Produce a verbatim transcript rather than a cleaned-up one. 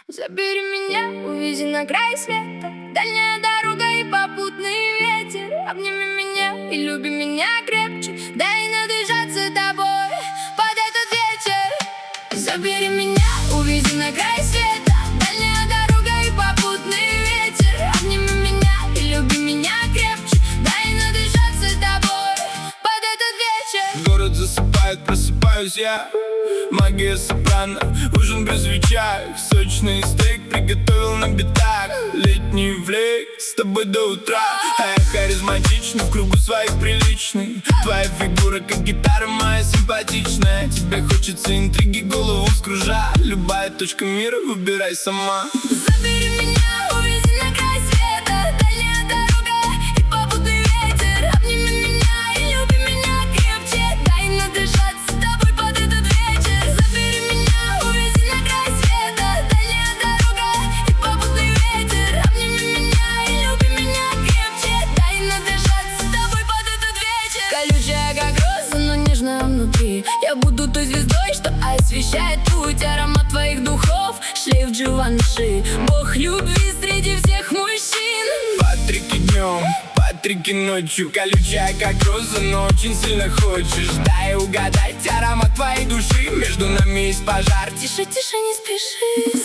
Забери меня, увези на край света, дальняя дорога и попутный ветер. Обними меня и люби меня крепче, дай надышаться тобой под этот вечер. Забери меня, увези на край света, дальняя дорога и попутный ветер. Обними меня и люби меня крепче, дай надышаться тобой под этот вечер. Город засыпает, просыпаюсь я. Магия сопрано, ужин без свечах. Сочный стейк приготовил на битах. Летний флейк с тобой до утра. А я харизматичный, в кругу своих приличный. Твоя фигура как гитара моя симпатичная. Тебе хочется интриги, голову скружа. Любая точка мира, выбирай сама. Забери меня, увези на край света, дальняя дорога и попутный ветер. Обними меня и люби меня крепче, дай надышаться тобой под этот вечер. Забери меня, увези на край света, дальняя дорога и попутный ветер. Обними меня и люби меня крепче, дай надышаться тобой под этот вечер. Колючая как роза, но нежная внутри. Я буду той звездой, что освещает путь. Аромат твоих духов, шлейф Дживанши, бог любви среди всех мужчин. Патрики днем, Патрики ночью. Колючая как роза, но очень сильно хочешь. Дай угадать аромат твоей души. Между нами есть пожар. Тише, тише, не спеши.